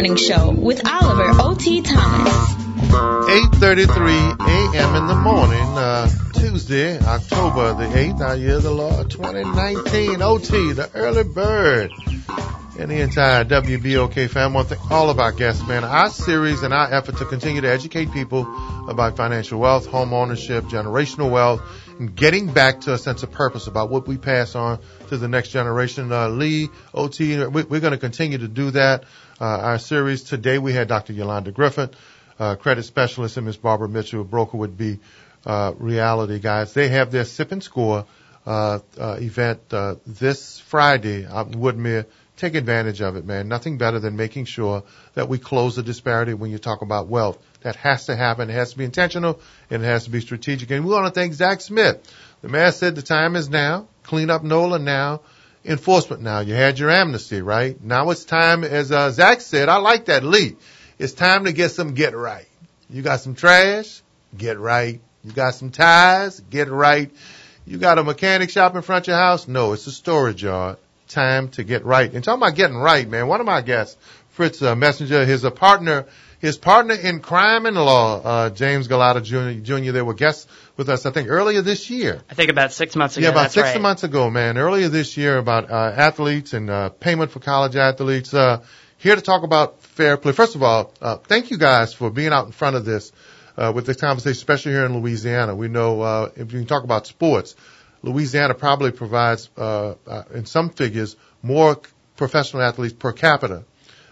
Morning Show with Oliver O.T. Thomas. 8:33 a.m. in the morning, Tuesday, October the 8th, our year of the Lord, 2019. OT, the early bird, and the entire WBOK family. I want to thank all of our guests, man. Our series and our effort to continue to educate people about financial wealth, home ownership, generational wealth, and getting back to a sense of purpose about what we pass on to the next generation. Lee, OT, we're going to continue to do that. Our series today, we had Dr. Yolanda Griffin, credit specialist, and Ms. Barbara Mitchell, broker would be Reality Guys. They have their Sip and Score event this Friday out in Woodmere. Take advantage of it, man. Nothing better than making sure that we close the disparity when you talk about wealth. That has to happen. It has to be intentional, and it has to be strategic. And we want to thank Zach Smith. The mayor said the time is now. Clean up NOLA now. Enforcement now. You had your amnesty, right? Now it's time, as Zach said, I like that, Lee. It's time to get some get right. You got some trash? Get right. You got some ties? Get right. You got a mechanic shop in front of your house? No, it's a storage yard. Time to get right. And talking about getting right, man, one of my guests, Fritz Messenger, his partner in crime and law, James Galata Jr., they were guests with us, I think, earlier this year. I think about 6 months ago. Yeah, about that's 6 right. months ago, man. Earlier this year about athletes and payment for college athletes. Here to talk about fair play. First of all, thank you guys for being out in front of this with this conversation, especially here in Louisiana. We know if you can talk about sports, Louisiana probably provides, in some figures, more professional athletes per capita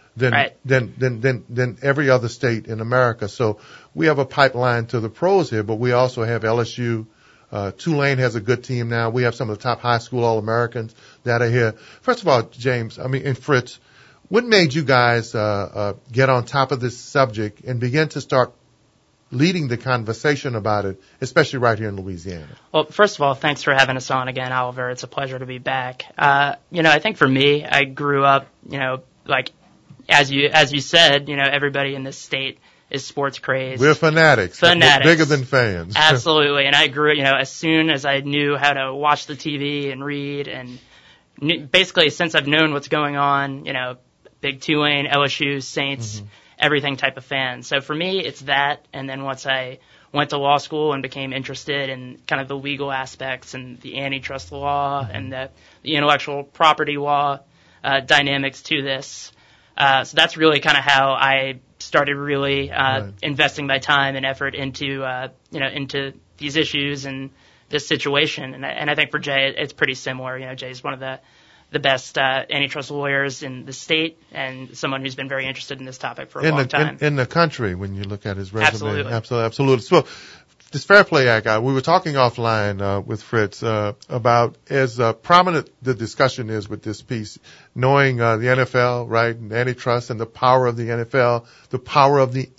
than every other state in America. So we have a pipeline to the pros here, but we also have LSU. Tulane has a good team now. We have some of the top high school All-Americans that are here. First of all, James, and Fritz, what made you guys get on top of this subject and begin to start leading the conversation about it, especially right here in Louisiana? Well, first of all, thanks for having us on again, Oliver. It's a pleasure to be back. I think for me, I grew up, like as you said, everybody in this state is sports crazed. We're fanatics. Bigger than fans. Absolutely. And I grew, as soon as I knew how to watch the TV and read, and basically since I've known what's going on, big Tulane, LSU, Saints, everything type of fan. So for me, it's that. And then once I went to law school and became interested in kind of the legal aspects and the antitrust law and the intellectual property law dynamics to this. So that's really kind of how I started really investing my time and effort into these issues and this situation. And I think for Jay, it's pretty similar. Jay's one of the best antitrust lawyers in the state and someone who's been very interested in this topic for a long time. In the country, when you look at his resume. Absolutely. So this Fair Play Act, we were talking offline with Fritz about as prominent the discussion is with this piece, knowing the NFL, right, and antitrust and the power of the NFL, the power of the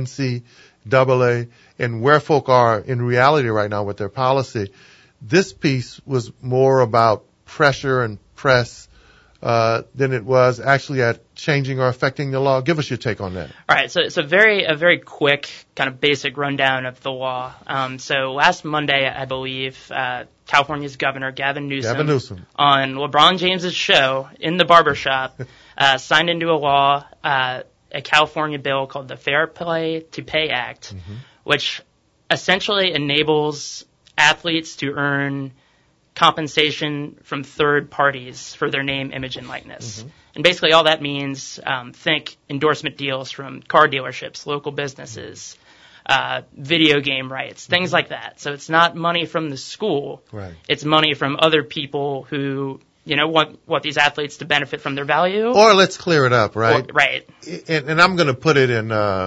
NCAA, and where folk are in reality right now with their policy. This piece was more about pressure and press than it was actually at changing or affecting the law. Give us your take on that. All right, so it's a very quick kind of basic rundown of the law. So last Monday, I believe, California's Governor Gavin Newsom on LeBron James's show in the barbershop signed into a law a California bill called the Fair Play to Pay Act, which essentially enables athletes to earn compensation from third parties for their name, image, and likeness. And basically all that means, think endorsement deals from car dealerships, local businesses, video game rights, things like that. So it's not money from the school. Right. It's money from other people who, want these athletes to benefit from their value. Or let's clear it up, right? Right. And I'm going to put it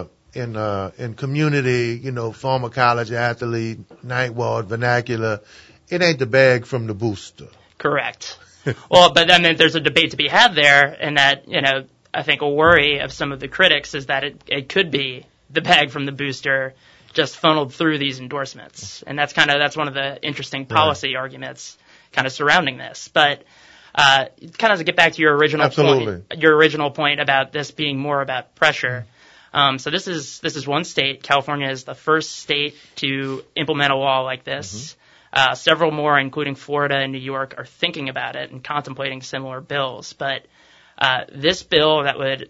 in community, former college athlete, night ward vernacular. It ain't the bag from the booster. Correct. Well, but then there's a debate to be had there, and that, I think a worry of some of the critics is that it could be the bag from the booster just funneled through these endorsements. And that's one of the interesting policy arguments kind of surrounding this. But kind of to get back to your original point about this being more about pressure. So this is one state. California is the first state to implement a law like this. Several more, including Florida and New York, are thinking about it and contemplating similar bills. But this bill that would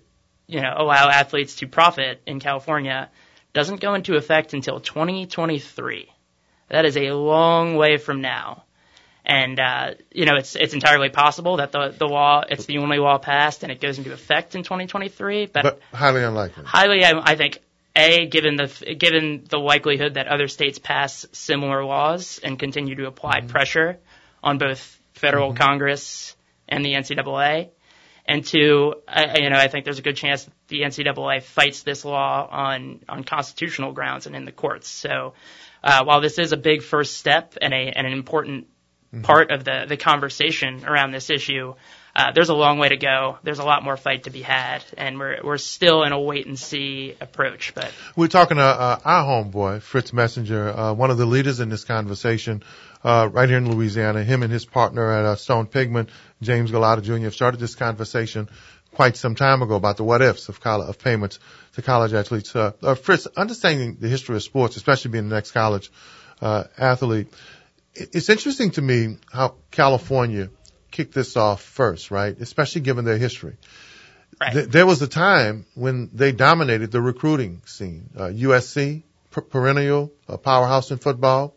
allow athletes to profit in California doesn't go into effect until 2023. That is a long way from now. And, it's entirely possible that the law, it's the only law passed and it goes into effect in 2023, but highly unlikely. I think, given the likelihood that other states pass similar laws and continue to apply pressure on both federal Congress and the NCAA, and two, I think there's a good chance that the NCAA fights this law on constitutional grounds and in the courts. So, while this is a big first step and an important part of the conversation around this issue, there's a long way to go. There's a lot more fight to be had, and we're still in a wait and see approach. But we're talking to our homeboy Fritz Messenger, one of the leaders in this conversation, right here in Louisiana. Him and his partner at Stone Pigment, James Gullotta Jr., have started this conversation quite some time ago about the what ifs of payments to college athletes. Fritz, understanding the history of sports, especially being the next college athlete, it's interesting to me how California kicked this off first, right? Especially given their history. Right. There was a time when they dominated the recruiting scene. USC, perennial powerhouse in football.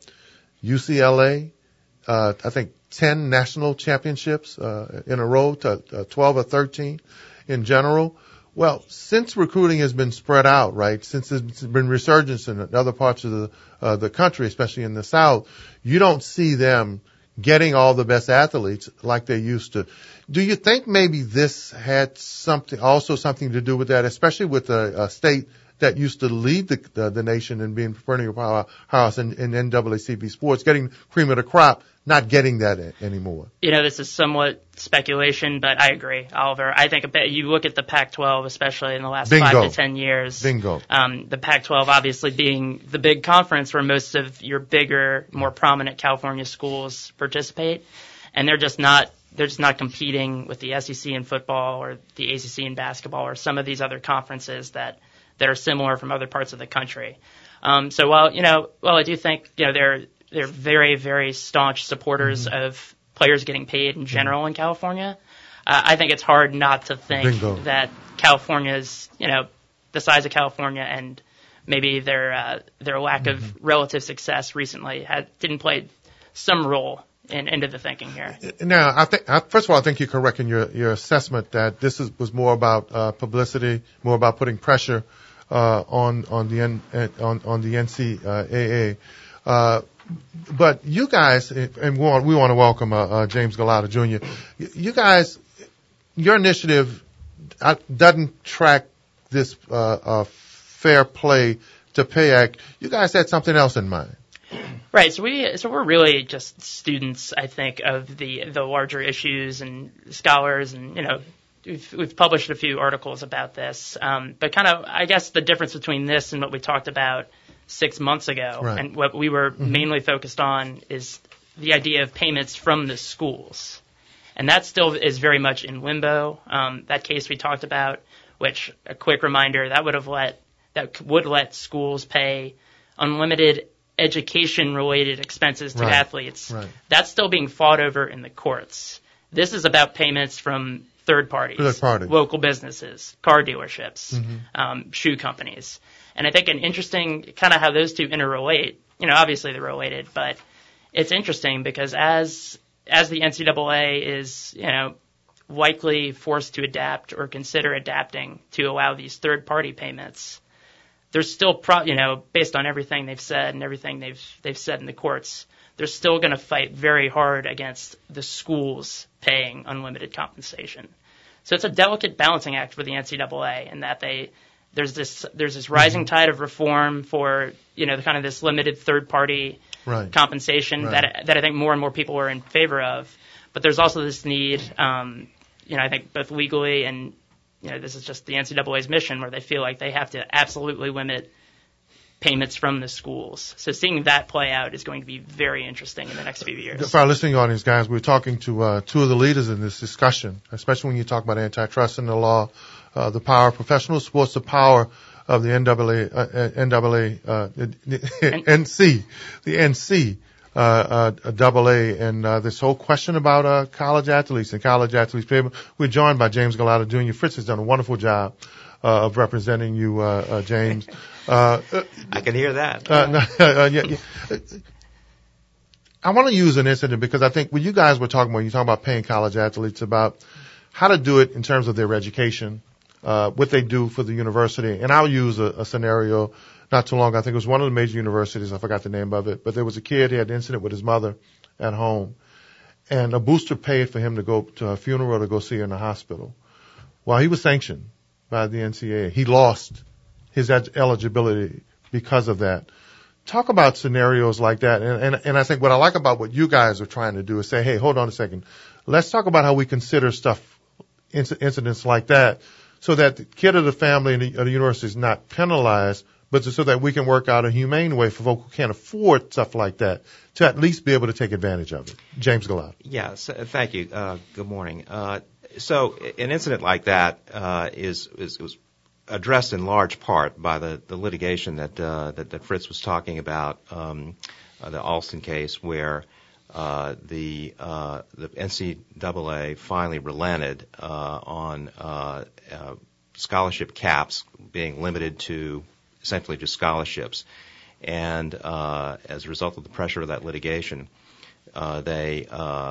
UCLA, I think 10 national championships in a row, to 12 or 13 in general. Well, since recruiting has been spread out, right, since there's been resurgence in other parts of the country, especially in the South, you don't see them getting all the best athletes like they used to. Do you think maybe this had something to do with that, especially with a state that used to lead the nation in being perennial powerhouse in NAACP sports, getting cream of the crop, not getting that anymore? This is somewhat speculation, but I agree, Oliver. I think you look at the Pac-12, especially in the last 5 to 10 years. Bingo. The Pac-12 obviously being the big conference where most of your bigger, more prominent California schools participate, and they're just not competing with the SEC in football or the ACC in basketball or some of these other conferences that are similar from other parts of the country. So while I do think, they're very, very staunch supporters of players getting paid in general in California, I think it's hard not to think that California's, the size of California and maybe their lack of relative success recently didn't play some role into the thinking here. Now, first of all, I think you're correct in your assessment that this was more about publicity, more about putting pressure on the NCAA. But you guys, and we want to welcome James Gullotta Jr. You guys, your initiative doesn't track this Fair Play to Pay Act. You guys had something else in mind. Right. So we're really just students, I think, of the larger issues and scholars, and we've published a few articles about this. But kind of, I guess the difference between this and what we talked about 6 months ago, right, and what we were mainly focused on, is the idea of payments from the schools. And that still is very much in limbo. That case we talked about, which, a quick reminder, that would let schools pay unlimited education-related expenses to athletes. Right. That's still being fought over in the courts. This is about payments from third parties, local businesses, car dealerships, shoe companies. And I think an interesting kind of how those two interrelate, obviously they're related, but it's interesting because as the NCAA is, likely forced to adapt or consider adapting to allow these third-party payments, there's still, based on everything they've said and everything they've said in the courts, they're still going to fight very hard against the schools paying unlimited compensation. So it's a delicate balancing act for the NCAA in that there's this rising tide of reform for kind of this limited third party compensation that I think more and more people are in favor of, but there's also this need, I think both legally and this is just the NCAA's mission, where they feel like they have to absolutely limit payments from the schools. So seeing that play out is going to be very interesting in the next few years. For our listening audience, guys, we're talking to two of the leaders in this discussion, especially when you talk about antitrust and the law, the power of professional sports, the power of the NCAA, and this whole question about college athletes and college athletes payment. We're joined by James Gullotta Jr. Fritz has done a wonderful job of representing you, James. I can hear that. Yeah. I want to use an incident because I think when you guys were talking about paying college athletes about how to do it in terms of their education, what they do for the university. And I'll use a scenario not too long ago. I think it was one of the major universities. I forgot the name of it, but there was a kid. He had an incident with his mother at home, and a booster paid for him to go to a funeral to go see her in the hospital. Well, he was sanctioned by the NCAA. He lost his eligibility because of that. Talk about scenarios like that. And I think what I like about what you guys are trying to do is say, hey, hold on a second. Let's talk about how we consider incidents like that so that the kid of the family and the university is not penalized, but so that we can work out a humane way for folks who can't afford stuff like that to at least be able to take advantage of it. James Gallad. Yes, thank you. Good morning. So an incident like that was addressed in large part by the litigation that Fritz was talking about, the Alston case, where the NCAA finally relented on scholarship caps being limited to essentially just scholarships, and as a result of the pressure of that litigation, they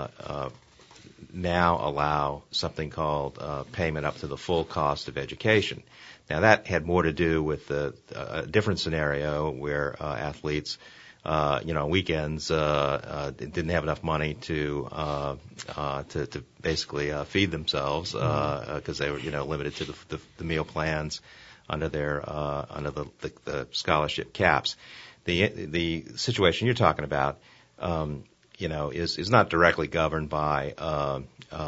now allow something called payment up to the full cost of education. Now, that had more to do with a different scenario where athletes, weekends didn't have enough money to basically feed themselves because they were, limited to the meal plans under the scholarship caps. The situation you're talking about, is not directly governed by the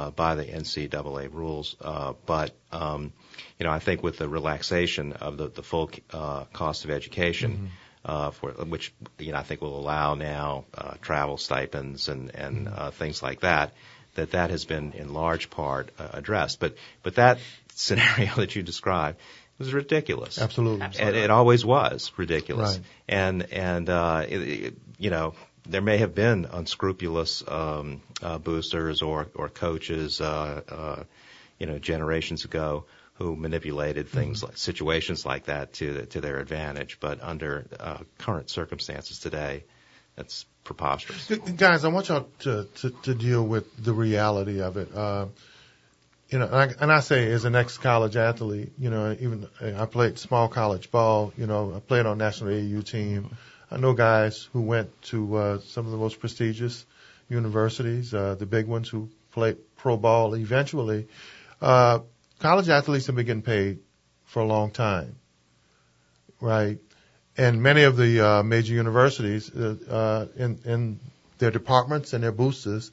NCAA rules, but I think with the relaxation of the full cost of education, for which I think will allow now travel stipends and things like that has been in large part addressed. But that scenario that you described was ridiculous. Absolutely. And it always was ridiculous. Right. And there may have been unscrupulous boosters or coaches, generations ago who manipulated things like situations like that to their advantage. But under current circumstances today, that's preposterous. Guys, I want y'all to deal with the reality of it. And I say as an ex-college athlete, even I played small college ball, I played on national AAU team. I know guys who went to some of the most prestigious universities, the big ones who played pro ball eventually. College athletes have been getting paid for a long time, right? And many of the major universities in their departments and their boosters,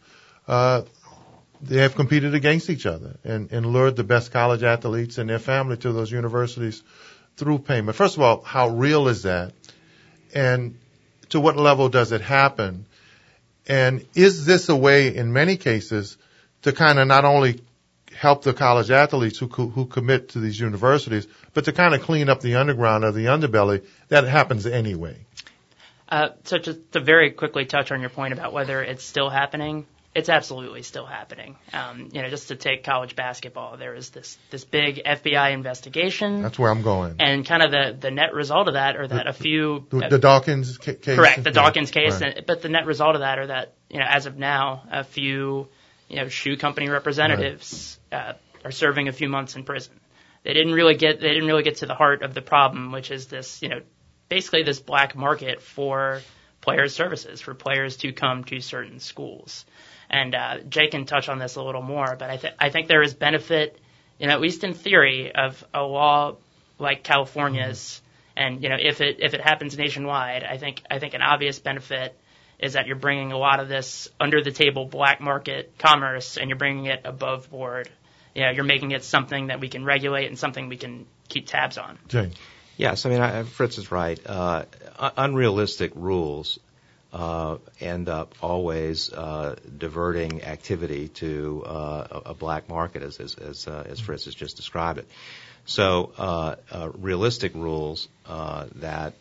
they have competed against each other and lured the best college athletes and their family to those universities through payment. First of all, how real is that? And to what level does it happen? And is this a way, in many cases, to kind of not only help the college athletes who commit to these universities, but to kind of clean up the underground or the underbelly that happens anyway? So just to very quickly touch on your point about whether it's still happening, it's absolutely still happening. Just to take college basketball, there is this big FBI investigation. That's where I'm going. And kind of the net result of that, or that the Dawkins case. Correct, the Dawkins case. Right. But the net result of that are that, as of now, a few, shoe company representatives are serving a few months in prison. They didn't really get to the heart of the problem, which is this, basically this black market for players' services, for players to come to certain schools. And Jay can touch on this a little more, but I think there is benefit, at least in theory, of a law like California's. And if it happens nationwide, I think an obvious benefit is that you're bringing a lot of this under the table black market commerce, and you're bringing it above board. You're making it something that we can regulate and something we can keep tabs on. Jay. Yes, Fritz is right. Unrealistic rules end up always diverting activity to a black market, as Fritz has just described it. So realistic rules that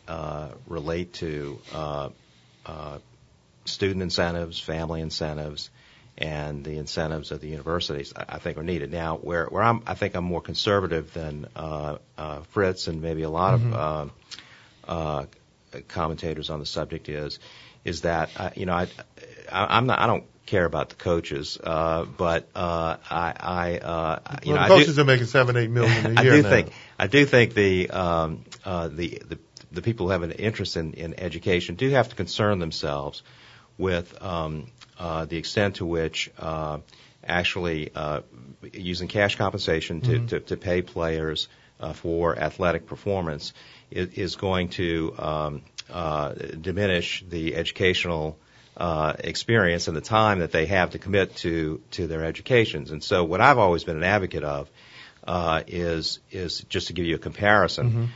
relate to student incentives, family incentives, and the incentives of the universities, I think, are needed. Now, where I think I'm more conservative than Fritz and maybe a lot of commentators on the subject is that I don't care about the coaches, but the coaches are making $7-8 million a year. I do think the people who have an interest in education do have to concern themselves with the extent to which actually using cash compensation to pay players for athletic performance is going to diminish the educational experience and the time that they have to commit to their educations. And so what I've always been an advocate of is just to give you a comparison,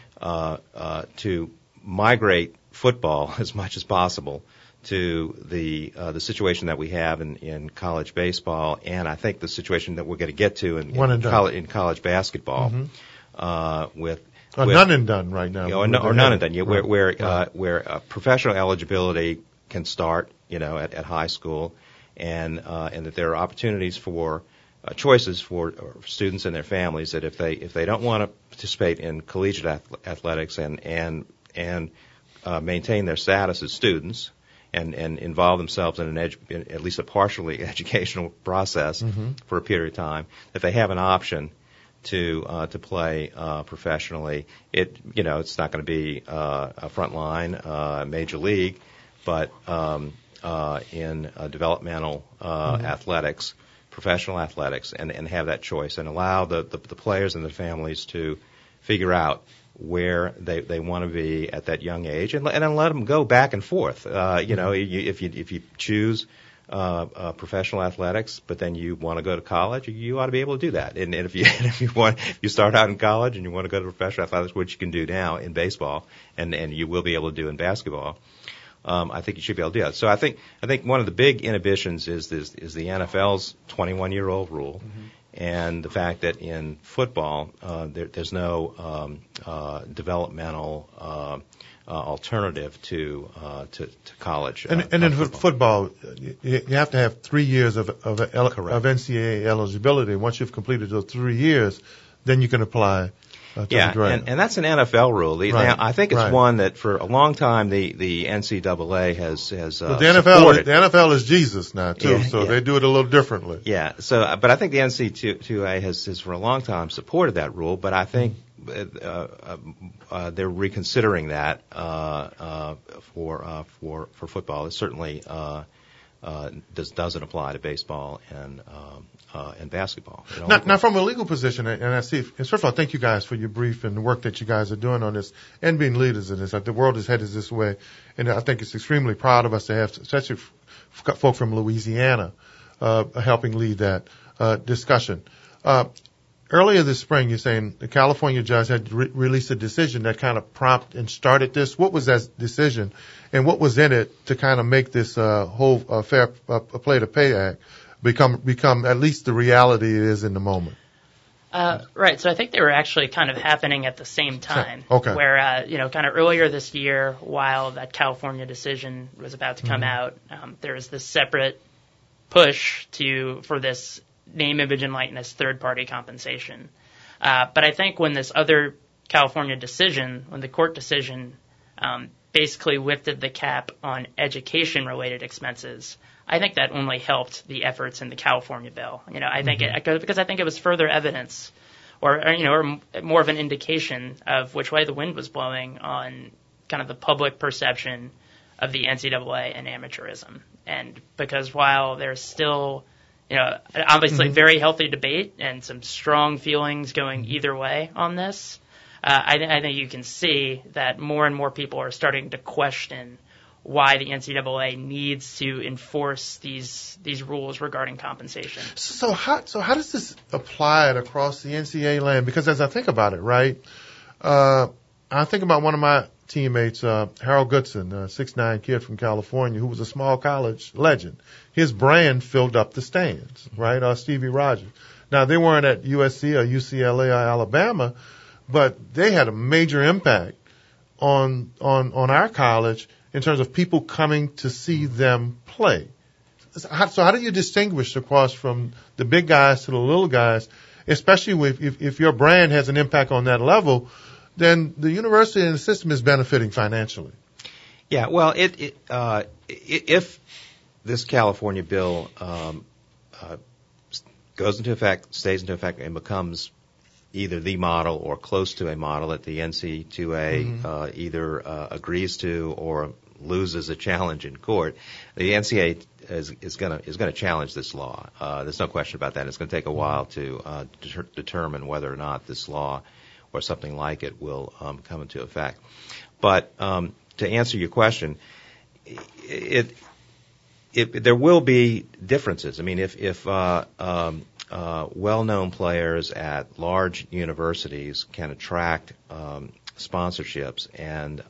to migrate football as much as possible to the situation that we have in college baseball, and I think the situation that we're going to get to in college basketball with none and done right now, or none and done, where professional eligibility can start, at high school, and that there are opportunities for choices for students and their families that if they don't want to participate in collegiate athletics and maintain their status as students and involve themselves in at least a partially educational process for a period of time, that they have an option to play professionally. It's not going to be a frontline major league, but in developmental athletics, professional athletics, and have that choice and allow the players and the families to figure out where they want to be at that young age, and then let them go back and forth. If you choose professional athletics, but then you want to go to college, you ought to be able to do that. And if you start out in college and you want to go to professional athletics, which you can do now in baseball, and you will be able to do in basketball, I think you should be able to do that. So I think one of the big inhibitions is the NFL's 21-year-old rule. And the fact that in football there's no developmental alternative to college. And in football, you have to have 3 years of NCAA eligibility. Once you've completed those 3 years, then you can apply. And that's an NFL rule. Now, I think it's one that for a long time the NCAA has the NFL is Jesus now too, they do it a little differently. Yeah. So, but I think the NCAA has for a long time supported that rule, but I think they're reconsidering that for football. It certainly doesn't apply to baseball and basketball. Now, from a legal position, and I see, first of all, thank you guys for your brief and the work that you guys are doing on this and being leaders in this. The world is headed this way, and I think it's extremely proud of us to have, especially folk from Louisiana, helping lead that discussion. Earlier this spring, you're saying the California judge had released a decision that kind of prompted and started this. What was that decision, and what was in it to kind of make this whole Fair Play to Pay Act become at least the reality it is in the moment? Right. So I think they were actually kind of happening at the same time. Okay. Where, kind of earlier this year, while that California decision was about to come out, there was this separate push for this name, image, and likeness third-party compensation. But I think when this other California decision, when the court decision basically lifted the cap on education-related expenses, I think that only helped the efforts in the California bill. I think because I think it was further evidence, or more of an indication of which way the wind was blowing on kind of the public perception of the NCAA and amateurism. And because while there's still, obviously very healthy debate and some strong feelings going either way on this, I think you can see that more and more people are starting to question why the NCAA needs to enforce these rules regarding compensation. So how does this apply across the NCAA land? Because as I think about it, right, I think about one of my teammates, Harold Goodson, a 6'9" kid from California who was a small college legend. His brand filled up the stands, right? Stevie Rogers. Now, they weren't at USC or UCLA or Alabama, but they had a major impact on our college in terms of people coming to see them play. So how do you distinguish across from the big guys to the little guys, especially if your brand has an impact on that level, then the university and the system is benefiting financially? Yeah, well, if this California bill goes into effect, stays into effect, and becomes either the model or close to a model that the NCAA either agrees to or loses a challenge in court, the NCAA is going to challenge this law. There's no question about that. It's going to take a while to determine whether or not this law or something like it will come into effect. But to answer your question, there will be differences. I mean, if well-known players at large universities can attract sponsorships and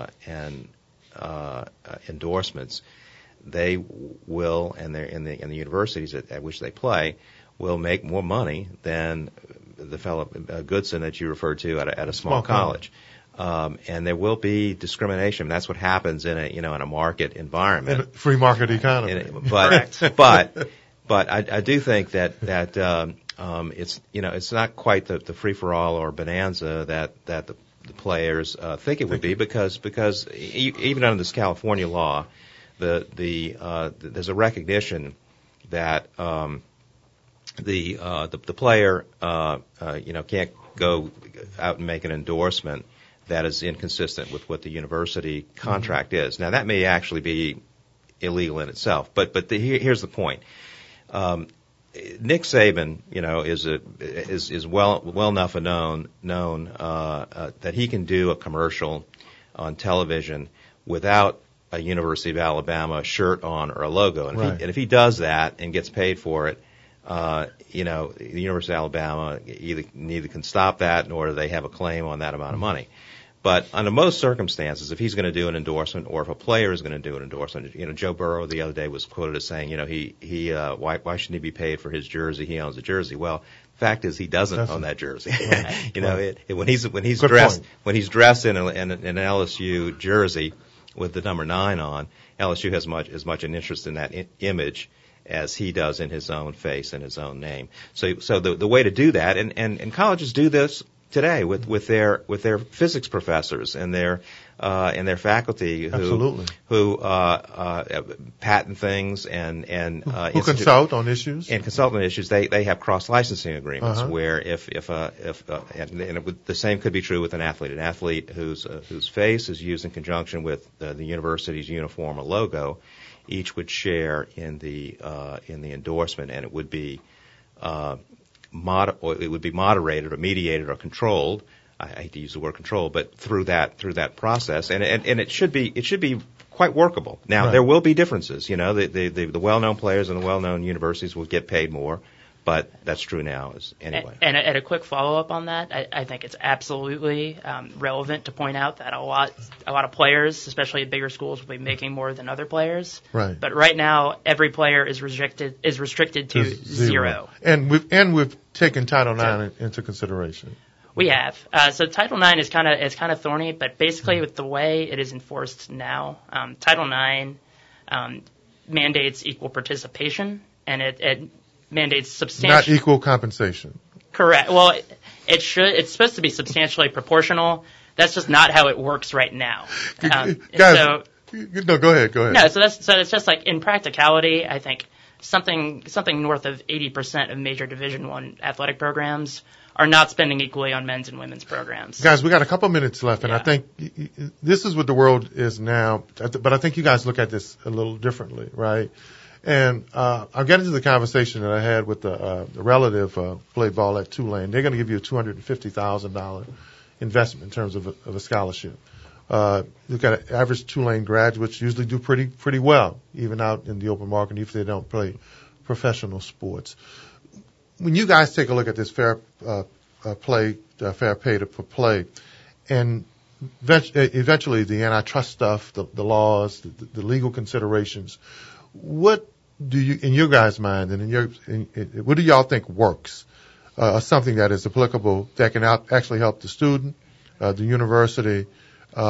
endorsements, they will, and they're in the universities at which they play, will make more money than the fellow Goodson that you referred to at a small college. And there will be discrimination. That's what happens in a market environment, in a free market economy. But I do think that it's not quite the free for all or bonanza that the players think it would be, because even under this California law, there's a recognition that the player can't go out and make an endorsement that is inconsistent with what the university contract is. Now, that may actually be illegal in itself, but here's the point. Nick Saban, is well enough known that he can do a commercial on television without a University of Alabama shirt on or a logo. And if he does that and gets paid for it, the University of Alabama neither can stop that nor do they have a claim on that amount of money. But under most circumstances, if he's going to do an endorsement, or if a player is going to do an endorsement, Joe Burrow the other day was quoted as saying, why shouldn't he be paid for his jersey? He owns a jersey. Well, the fact is he doesn't own that jersey. When he's dressed in an LSU jersey with the number 9 on, LSU has as much an interest in that image as he does in his own face and his own name. So the way to do that, and colleges do this today with their physics professors and their faculty who patent things and who consult on issues. And consult on issues. They have cross licensing agreements where if the same could be true with an athlete whose face is used in conjunction with the university's uniform or logo, each would share in the endorsement, and it would be moderated or mediated or controlled. I hate to use the word control, but through that process, and it should be quite workable. Now there will be differences. The well-known players and the well-known universities will get paid more, but that's true now anyway. And a quick follow-up on that, I think it's absolutely relevant to point out that a lot of players, especially at bigger schools, will be making more than other players. Right. But right now, every player is restricted to zero. And we've taken Title IX into consideration. We have. So Title IX is kind of thorny, but basically with the way it is enforced now, Title IX mandates equal participation, and it mandates substantial. Not equal compensation. Correct. Well, it's supposed to be substantially proportional. That's just not how it works right now. Guys, go ahead. No, so it's just like in practicality, I think something north of 80% of major Division I athletic programs are not spending equally on men's and women's programs. Guys, we got a couple minutes left, and I think this is what the world is now, but I think you guys look at this a little differently, right? And I'll get into the conversation that I had with the relative played ball at Tulane. They're going to give you a $250,000 investment in terms of a scholarship. Look at average Tulane graduates usually do pretty well, even out in the open market, even if they don't play professional sports. When you guys take a look at this fair pay to play, and eventually the antitrust stuff, the laws, the legal considerations, what do you, in your guys' mind, and what do y'all think works? Something that is applicable that can actually help the student, the university,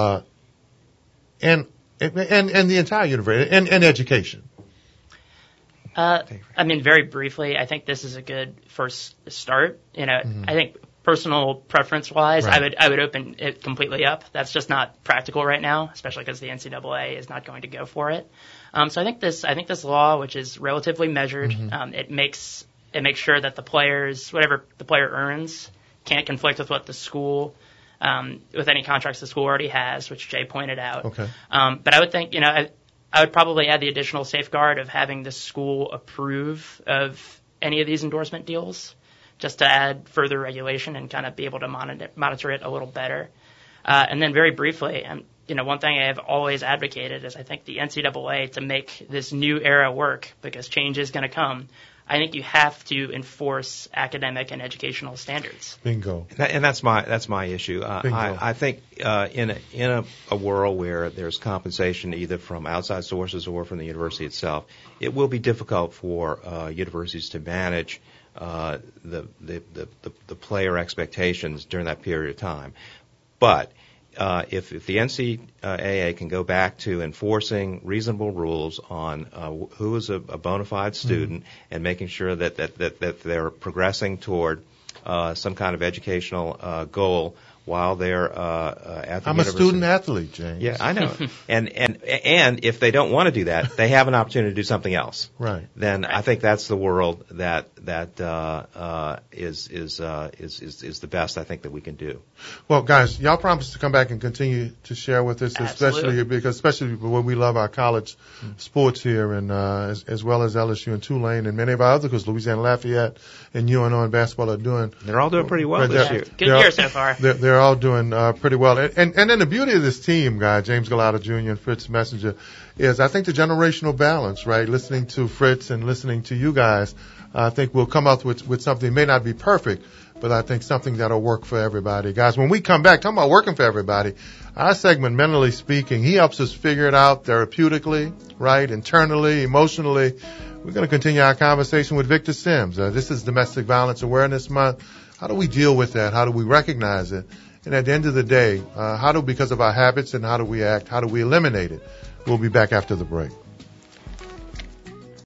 and the entire university and education. I mean, very briefly, I think this is a good first start. I think personal preference-wise, Right. I would open it completely up. That's just not practical right now, especially because the NCAA is not going to go for it. So I think this law, which is relatively measured, it makes sure that the players, whatever the player earns, can't conflict with what the school, with any contracts the school already has, which Jay pointed out. Okay. But I would think, I would probably add the additional safeguard of having the school approve of any of these endorsement deals, just to add further regulation and kind of be able to monitor it a little better. And then very briefly, one thing I have always advocated is I think the NCAA, to make this new era work, because change is going to come, I think you have to enforce academic and educational standards. Bingo. And that's my issue. I think in a world where there's compensation either from outside sources or from the university itself, it will be difficult for universities to manage the player expectations during that period of time. But if the NCAA can go back to enforcing reasonable rules on who is a bona fide student and making sure that they're progressing toward some kind of educational goal while they're at the I'm university. a student athlete, James. Yeah, I know. and if they don't want to do that, they have an opportunity to do something else. Right. Then I think that's the world that is the best I think that we can do. Well, guys, y'all promised to come back and continue to share with us, Absolutely. especially when we love our college sports here, and as well as LSU and Tulane and many of our other, because Louisiana Lafayette and UNO and basketball are doing. They're all doing pretty well this year. Good year so far. They're all doing pretty well. And then the beauty of this team, guys, James Gallardo Jr. and Fritz Messenger, is I think the generational balance, right? Listening to Fritz and listening to you guys, I think we'll come up with something. It may not be perfect, but I think something that'll work for everybody. Guys, when we come back, talking about working for everybody, our segment, Mentally Speaking, he helps us figure it out therapeutically, right? Internally, emotionally. We're going to continue our conversation with Victor Sims. This is Domestic Violence Awareness Month. How do we deal with that? How do we recognize it? And at the end of the day, because of our habits and how do we act, how do we eliminate it? We'll be back after the break.